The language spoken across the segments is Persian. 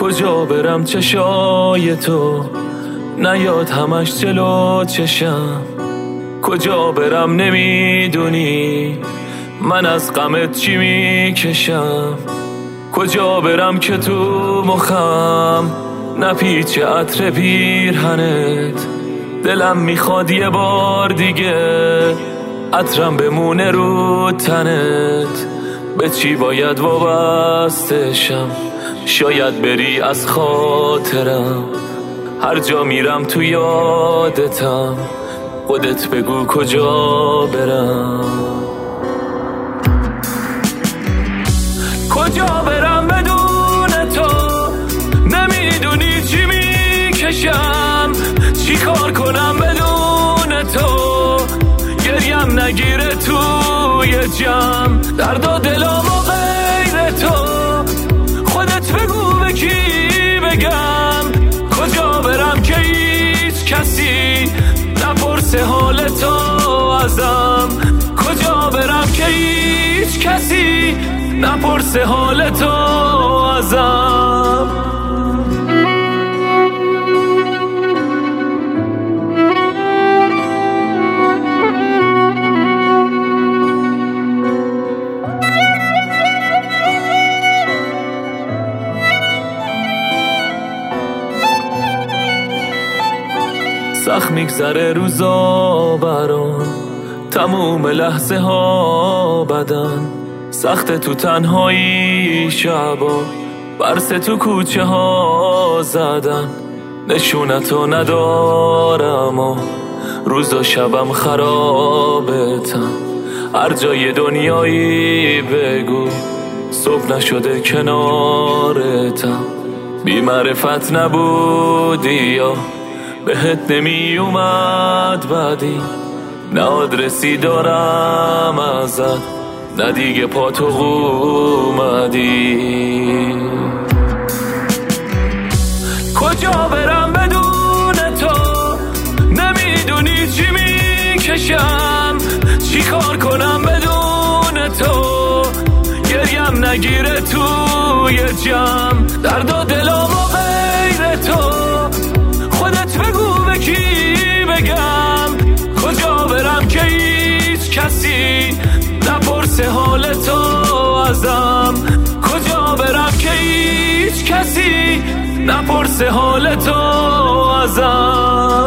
کجا برم چشای تو نیاد همش جلو چشم، کجا برم نمیدونی من از غمت چی میکشم، کجا برم که تو مخم نپیچه عطر پیرهنت، دلم میخواد یه بار دیگه عطرم بمونه رو تنت، به چی باید وابستشم شاید بری از خاطرم، هر جا میرم تو یادتم خودت بگو کجا برم، کجا برم بدون تو نمیدونی چی میکشم، چی کار کنم بدون تو گریم نگیره توی جمع، درد و دلم و غیر تو خودت بگو به کی بگم، کجا برم که هیچ کسی نپرسه حال تو ازم، کجا برم که هیچ کسی نپرسه حال تو ازم. سخت میگذره روزا برام تموم لحظه ها بدن، سخت تو تنهایی شبا برس تو کوچه ها زدن، نشونتو ندارم و روز و شبم خرابتم، هر جای دنیایی بگو صبح نشده کنارتم، بی معرفت نبودی یا بهت نمی اومد بعدی، نه آدرسی دارم ازت نه دیگه پا تو اومدی، کجا برم بدون تو نمیدونی چی میکشم، چی کار کنم بدون تو گریم نگیره توی جمع، درد و دلم و غیر تو خودت بگو به کی بگم، کجا برم که هیچ کسی نپرسه حال تو ازم، کجا برم که هیچ کسی نپرسه حال تو ازم.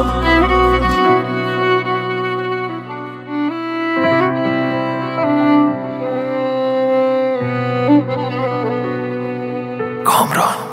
کامران